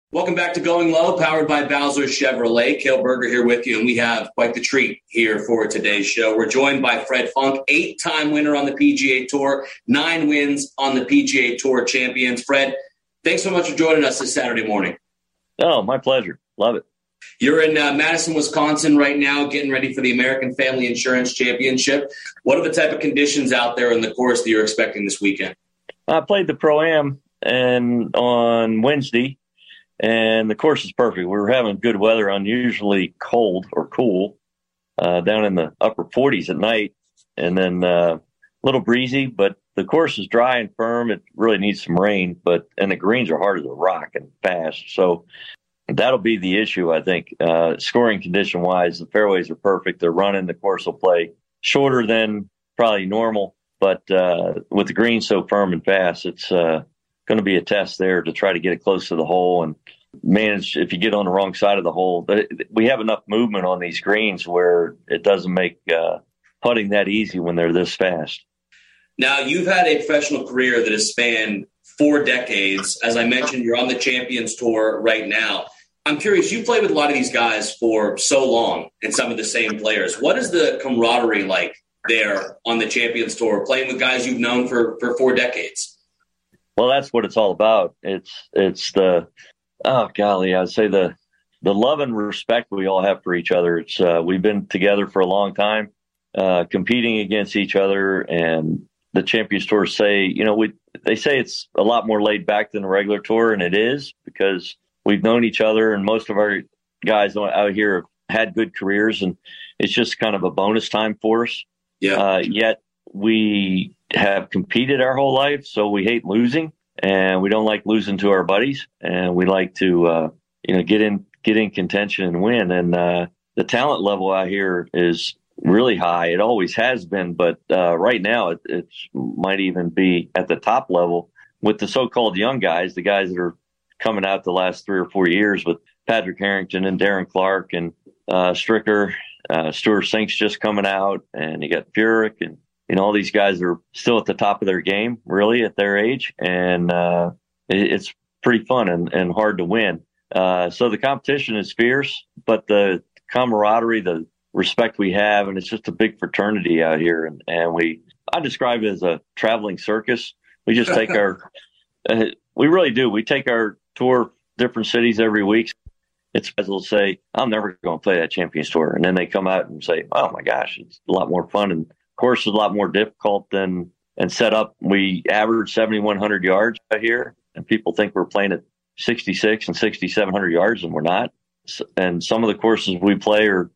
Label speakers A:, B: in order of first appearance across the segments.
A: Welcome back to Going Low, powered by Bowser Chevrolet. Cale Berger here with you, and we have quite the treat here for today's show. We're joined by Fred Funk, 8-time winner on the PGA Tour, 9 wins on the PGA Tour champions. Fred, thanks so much for joining us this Saturday morning.
B: Oh, my pleasure. Love it.
A: You're in Madison, Wisconsin right now, getting ready for the American Family Insurance Championship. What are the type of conditions out there in the course that you're expecting this weekend?
B: I played the Pro-Am on Wednesday, and the course is perfect. We were having good weather, unusually cold or cool, down in the upper 40s at night, and then a little breezy, but the course is dry and firm. It really needs some rain, and the greens are hard as a rock and fast. So that'll be the issue, I think. Scoring condition-wise, the fairways are perfect. They're running. The course will play shorter than probably normal, but with the greens so firm and fast, it's going to be a test there to try to get it close to the hole and manage if you get on the wrong side of the hole. We have enough movement on these greens where it doesn't make putting that easy when they're this fast.
A: Now, you've had a professional career that has spanned 4 decades. As I mentioned, you're on the Champions Tour right now. I'm curious, you played with a lot of these guys for so long and some of the same players. What is the camaraderie like there on the Champions Tour, playing with guys you've known for 4 decades?
B: Well, that's what it's all about. It's the, oh golly, I'd say the love and respect we all have for each other. It's we've been together for a long time, competing against each other, and the Champions Tour they say it's a lot more laid back than the regular tour, and it is because we've known each other, and most of our guys out here have had good careers, and it's just kind of a bonus time for us.
A: Yeah.
B: Yet we have competed our whole life, so we hate losing, and we don't like losing to our buddies, and we like to get in contention and win. And the talent level out here is really high. It always has been, but right now it might even be at the top level with the so-called young guys, the guys that are coming out the last 3 or 4 years with Patrick Harrington and Darren Clark and Stricker, Stuart Sink's just coming out, and you got Furyk, and all these guys are still at the top of their game, really, at their age, and it's pretty fun and hard to win. So the competition is fierce, but the camaraderie, the respect we have, and it's just a big fraternity out here, and I describe it as a traveling circus. We just take we really do. We take our tour different cities every week. It's guys will say, I'm never going to play that Champions Tour. And then they come out and say, oh my gosh, it's a lot more fun. And of course, it's a lot more difficult and set up. We average 7,100 yards out here, and people think we're playing at 66 and 6,700 yards, and we're not. And some of the courses we play are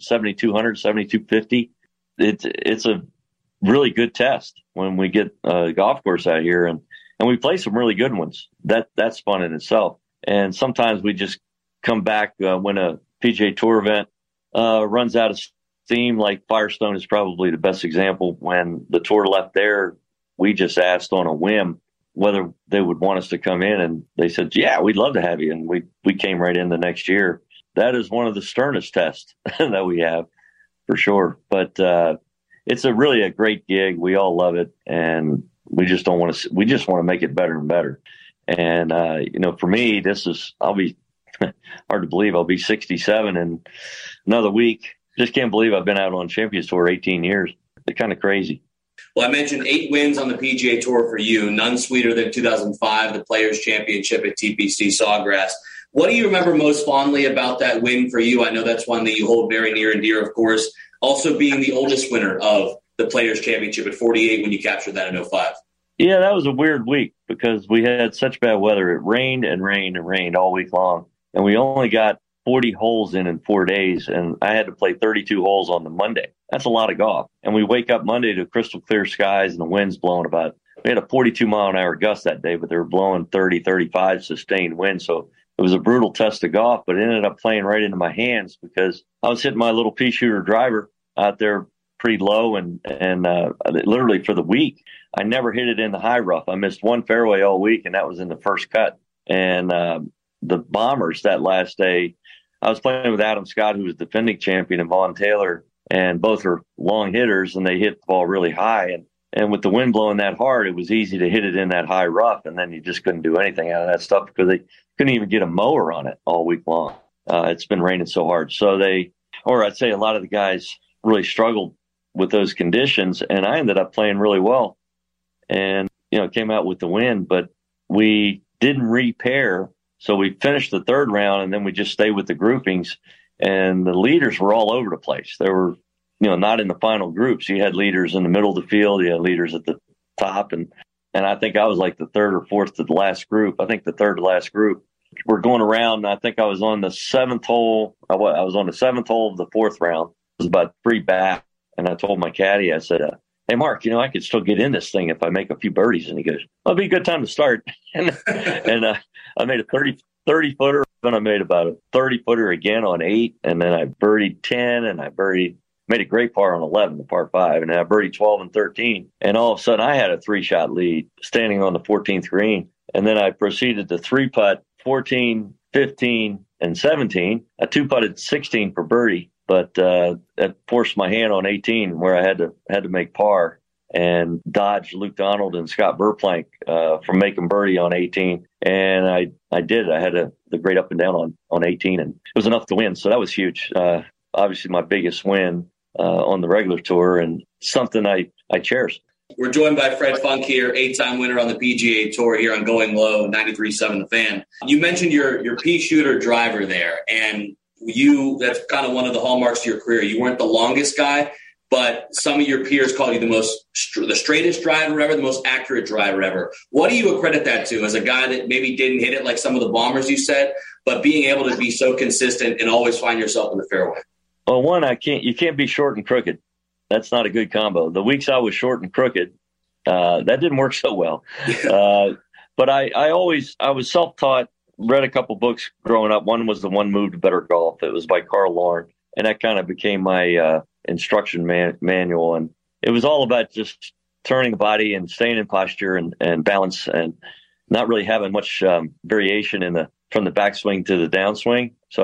B: 7,200, 7,250. It's a really good test when we get a golf course out here, and we play some really good ones. That's fun in itself. And sometimes we just come back when a PGA Tour event runs out of steam, like Firestone is probably the best example. When the tour left there, we just asked on a whim whether they would want us to come in, and they said, yeah, we'd love to have you. And we came right in the next year. That is one of the sternest tests that we have, for sure. But it's really a great gig. We all love it, and we just want to make it better and better. And for me, I'll be hard to believe I'll be 67 in another week. Just can't believe I've been out on Champions Tour 18 years. It's kind of crazy.
A: Well, I mentioned 8 wins on the PGA Tour for you, none sweeter than 2005, the Players' Championship at TPC Sawgrass. What do you remember most fondly about that win for you? I know that's one that you hold very near and dear, of course, also being the oldest winner of the Players' Championship at 48 when you captured that in 05.
B: Yeah, that was a weird week because we had such bad weather. It rained and rained and rained all week long, and we only got 40 holes in 4 days, and I had to play 32 holes on the Monday. That's a lot of golf. And we wake up Monday to crystal clear skies and the wind's blowing we had a 42-mile-an-hour gust that day, but they were blowing 30, 35 sustained wind. So it was a brutal test of golf, but it ended up playing right into my hands because I was hitting my little pea shooter driver out there pretty low, and literally for the week, I never hit it in the high rough. I missed one fairway all week, and that was in the first cut. And the Bombers that last day, I was playing with Adam Scott, who was defending champion, and Vaughn Taylor, and both are long hitters, and they hit the ball really high. And And with the wind blowing that hard, it was easy to hit it in that high rough, and then you just couldn't do anything out of that stuff because they couldn't even get a mower on it all week long. It's been raining so hard. So I'd say a lot of the guys really struggled with those conditions, and I ended up playing really well and, came out with the win, but we didn't repair. So we finished the third round, and then we just stayed with the groupings, and the leaders were all over the place. They were, not in the final groups. You had leaders in the middle of the field. You had leaders at the top. And I think I was like the third or fourth to the last group. I think the third to last group. We're going around. And I think I was on the seventh hole. I was on the seventh hole of the fourth round. It was about 3 back. And I told my caddy, I said, hey, Mark, I could still get in this thing if I make a few birdies. And he goes, well, it'll be a good time to start. and I made a 30-footer. Then I made about a 30-footer again on 8. And then I birdied 10, and I made a great par on 11, the par 5. And then I birdied 12 and 13. And all of a sudden, I had a 3-shot lead standing on the 14th green. And then I proceeded to 3-putt 14, 15, and 17. I 2-putted 16 for birdie. But that forced my hand on 18, where I had to make par and dodge Luke Donald and Scott Burplank from making birdie on 18. And I did. I had the great up and down on 18, and it was enough to win. So that was huge. Obviously, my biggest win on the regular tour, and something I cherish.
A: We're joined by Fred Funk here, 8-time winner on the PGA Tour here on Going Low, 93.7 The Fan. You mentioned your pea shooter driver there, and that's kind of one of the hallmarks of your career. You weren't the longest guy, but some of your peers call you the straightest driver ever, the most accurate driver ever. What do you accredit that to as a guy that maybe didn't hit it like some of the bombers you said, but being able to be so consistent and always find yourself in the fairway?
B: Well, one, you can't be short and crooked. That's not a good combo. The weeks I was short and crooked, that didn't work so well. But I was self-taught. Read a couple books growing up. One was the One Move to Better Golf. It was by Carl Lauren, and that kind of became my instruction manual. And it was all about just turning the body and staying in posture and balance, and not really having much variation from the backswing to the downswing. So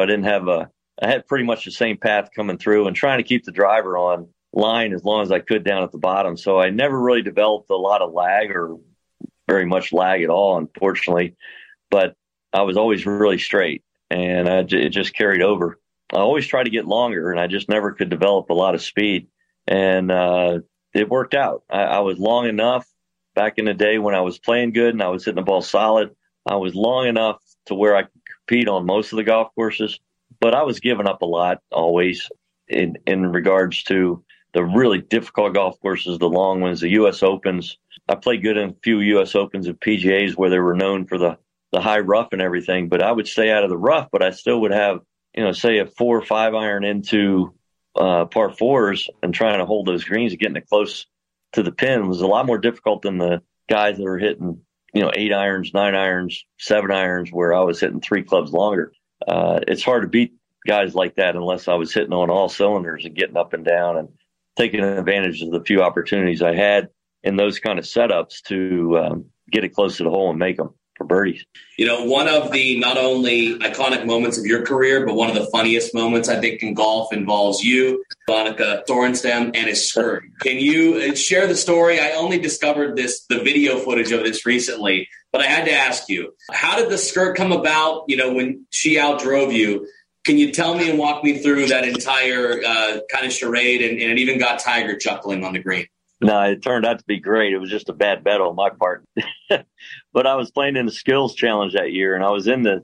B: I had pretty much the same path coming through, and trying to keep the driver on line as long as I could down at the bottom. So I never really developed a lot of lag, or very much lag at all, unfortunately. But I was always really straight, and it just carried over. I always tried to get longer, and I just never could develop a lot of speed. And it worked out. I was long enough back in the day when I was playing good and I was hitting the ball solid. I was long enough to where I could compete on most of the golf courses, but I was giving up a lot always in regards to the really difficult golf courses, the long ones, the U.S. Opens. I played good in a few U.S. Opens and PGAs where they were known for the high rough and everything, but I would stay out of the rough, but I still would have, say a 4 or 5 iron into par 4s and trying to hold those greens and getting it close to the pin was a lot more difficult than the guys that were hitting, 8 irons, 9 irons, 7 irons, where I was hitting 3 clubs longer. It's hard to beat guys like that unless I was hitting on all cylinders and getting up and down and taking advantage of the few opportunities I had in those kind of setups to get it close to the hole and make them for birdies.
A: One of the not only iconic moments of your career, but one of the funniest moments I think in golf involves you, Annika Sorenstam, and his skirt. Can you share the story? I only discovered the video footage of this recently, but I had to ask you, how did the skirt come about? When she outdrove you, can you tell me and walk me through that entire kind of charade? And it even got Tiger chuckling on the green.
B: No, it turned out to be great. It was just a bad bet on my part. But I was playing in the skills challenge that year, and I was in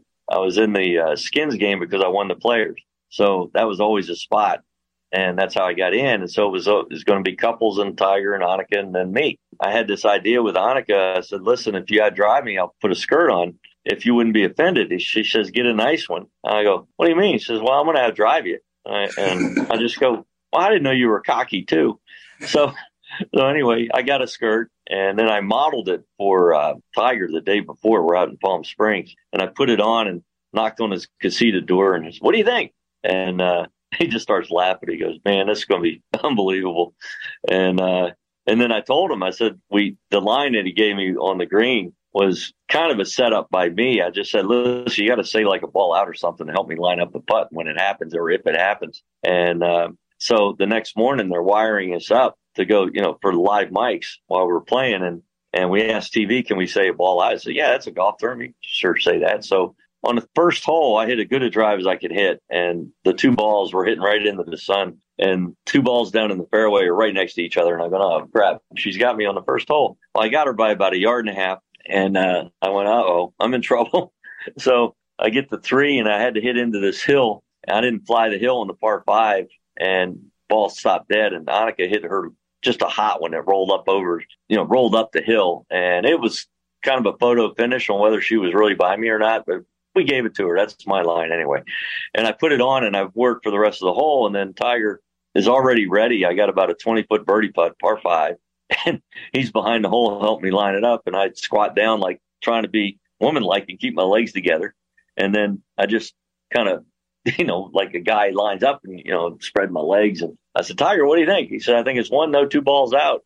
B: the skins game because I won the players. So that was always a spot, and that's how I got in. And so it was going to be couples and Tiger and Annika and then me. I had this idea with Annika. I said, listen, if you outdrive me, I'll put a skirt on. If you wouldn't be offended. She says, get a nice one. I go, what do you mean? She says, well, I'm going to outdrive you. And I just go, well, I didn't know you were cocky too. So anyway, I got a skirt, and then I modeled it for Tiger the day before. We're out in Palm Springs, and I put it on and knocked on his casita door and said, what do you think? And he just starts laughing. He goes, man, this is going to be unbelievable. And then I told him, I said, the line that he gave me on the green was kind of a setup by me. I just said, listen, you got to say like a ball out or something to help me line up the putt when it happens or if it happens. And so the next morning they're wiring us up to go, for live mics while we were playing. And we asked TV, can we say a ball out? I said, yeah, that's a golf term. You can sure say that. So on the first hole, I hit as good a drive as I could hit. And the two balls were hitting right into the sun. And two balls down in the fairway are right next to each other. And I'm going, oh, crap. She's got me on the first hole. Well, I got her by about 1.5 yards. And I went, uh-oh, I'm in trouble. So I get the 3, and I had to hit into this hill. I didn't fly the hill on the par 5, and ball stopped dead. And Annika hit her just a hot one that rolled up the hill. And it was kind of a photo finish on whether she was really by me or not. But we gave it to her. That's my line anyway. And I put it on, and I've worked for the rest of the hole. And then Tiger is already ready. I got about a 20-foot birdie putt, par 5. And he's behind the hole, helped me line it up. And I squat down like trying to be woman-like and keep my legs together. And then I just kind of, like a guy lines up and, spread my legs. And I said, Tiger, what do you think? He said, I think it's 1, no, 2 balls out.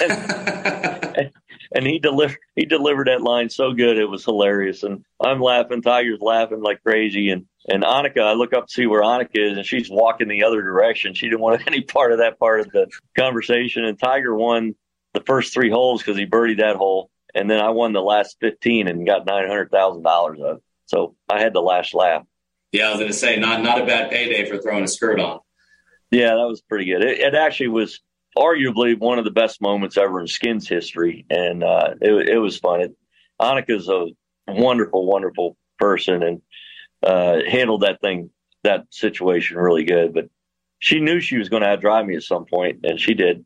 B: And he delivered that line so good. It was hilarious. And I'm laughing. Tiger's laughing like crazy. And Annika, I look up to see where Annika is, and she's walking the other direction. She didn't want any part of that part of the conversation. And Tiger won the first 3 holes because he birdied that hole. And then I won the last 15 and got $900,000 of it. So I had the last laugh.
A: Yeah, I was going to say, not a bad payday for throwing a skirt on.
B: Yeah, that was pretty good. It actually was arguably one of the best moments ever in Skins history. And it was fun. Annika's a wonderful, wonderful person and handled that situation really good. But she knew she was going to outdrive me at some point, and she did.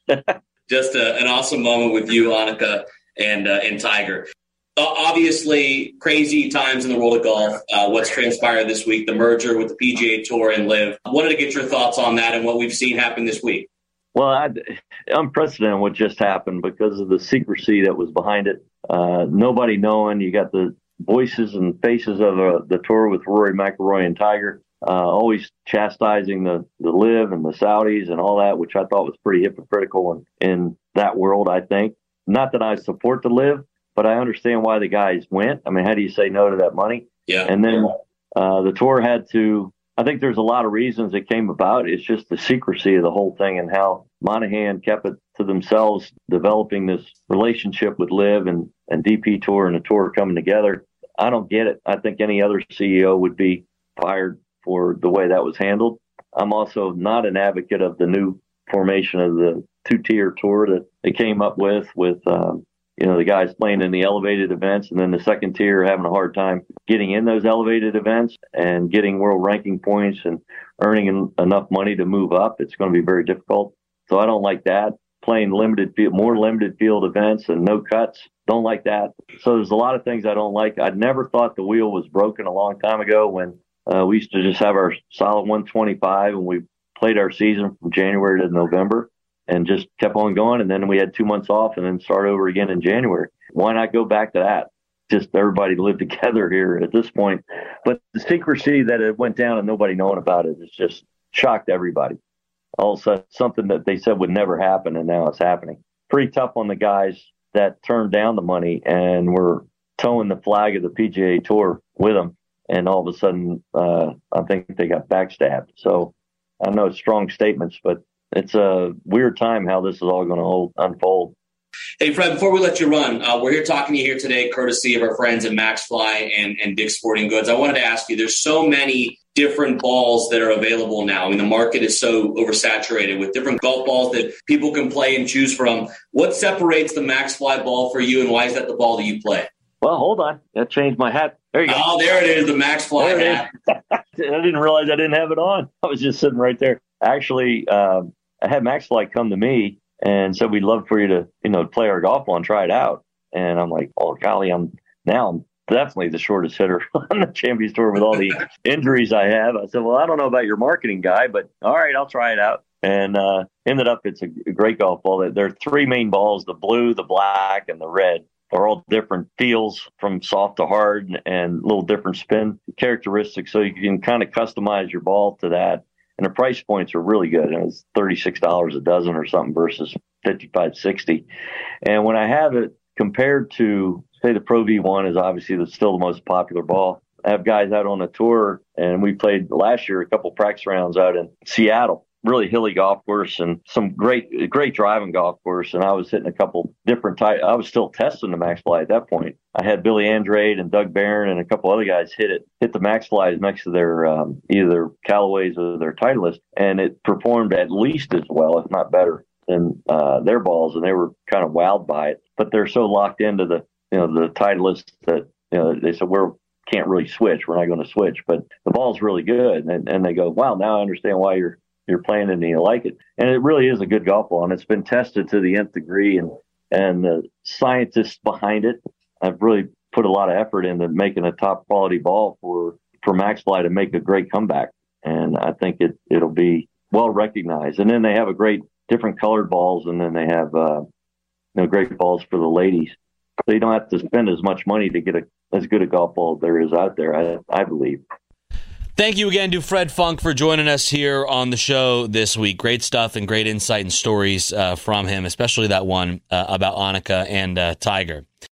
A: Just an awesome moment with you, Annika, and Tiger. Obviously, crazy times in the world of golf. What's transpired this week, the merger with the PGA Tour and LIV. I wanted to get your thoughts on that and what we've seen happen this week.
B: Well, unprecedented what just happened because of the secrecy that was behind it. Nobody knowing. You got the voices and faces of the tour with Rory McIlroy and Tiger, always chastising the LIV and the Saudis and all that, which I thought was pretty hypocritical in that world, I think. Not that I support the LIV, but I understand why the guys went. I mean, how do you say no to that money?
A: Yeah.
B: And then the tour had to, I think there's a lot of reasons it came about. It's just the secrecy of the whole thing and how Monahan kept it to themselves, developing this relationship with LIV and DP Tour and the tour coming together. I don't get it. I think any other CEO would be fired for the way that was handled. I'm also not an advocate of the new formation of the 2-tier tour that they came up with the guys playing in the elevated events, and then the second tier having a hard time getting in those elevated events and getting world ranking points and earning enough money to move up. It's going to be very difficult. So I don't like that. Playing more limited field events and no cuts. Don't like that. So there's a lot of things I don't like. I never thought the wheel was broken a long time ago when we used to just have our solid 125 and we played our season from January to November and just kept on going. And then we had 2 months off and then start over again in January. Why not go back to that? Just everybody live together here at this point. But the secrecy that it went down and nobody knowing about it has just shocked everybody. Also, something that they said would never happen, and now it's happening. Pretty tough on the guys that turned down the money and were towing the flag of the PGA Tour with them. And all of a sudden, I think they got backstabbed. So I know it's strong statements, but it's a weird time how this is all going to unfold.
A: Hey, Fred, before we let you run, we're here talking to you here today, courtesy of our friends at MaxFly and Dick's Sporting Goods. I wanted to ask you, there's so many different balls that are available now. I mean, the market is so oversaturated with different golf balls that people can play and choose from. What separates the MaxFly ball for you, and why is that the ball that you play?
B: Well, hold on. That changed my hat. There you go.
A: Oh, there it is, the MaxFly hat.
B: I didn't realize I didn't have it on. I was just sitting right there. Actually, I had MaxFly come to me and said, we'd love for you to, play our golf ball and try it out. And I'm like, oh, golly, I'm definitely the shortest hitter on the Champions Tour with all the injuries I have. I said, well, I don't know about your marketing guy, but all right, I'll try it out. And ended up, it's a great golf ball. There are 3 main balls, the blue, the black, and the red. Are all different feels from soft to hard and a little different spin characteristics. So you can kind of customize your ball to that. And the price points are really good. And it's $36 a dozen or something versus $55.60. And when I have it compared to, say, the Pro V1 is obviously still the most popular ball. I have guys out on the tour, and we played last year a couple practice rounds out in Seattle. really hilly golf course and some great driving golf course. And I was hitting a couple different I was still testing the Max Fly at that point. I had Billy Andrade and Doug Barron and a couple other guys hit the Max Flies next to their either Callaways or their Titleist, and it performed at least as well, if not better, than their balls, and they were kind of wowed by it. But they're so locked into the Titleist that they said can't really switch. We're not going to switch, but the ball's really good. And they go, wow, now I understand why you're playing it and you like it. And it really is a good golf ball, and it's been tested to the nth degree. And the scientists behind it have really put a lot of effort into making a top quality ball for Max Fly to make a great comeback. And I think it'll be well recognized. And then they have a great different colored balls, and then they have great balls for the ladies. So you don't have to spend as much money to get as good a golf ball there is out there, I believe.
C: Thank you again to Fred Funk for joining us here on the show this week. Great stuff and great insight and stories from him, especially that one about Annika and Tiger.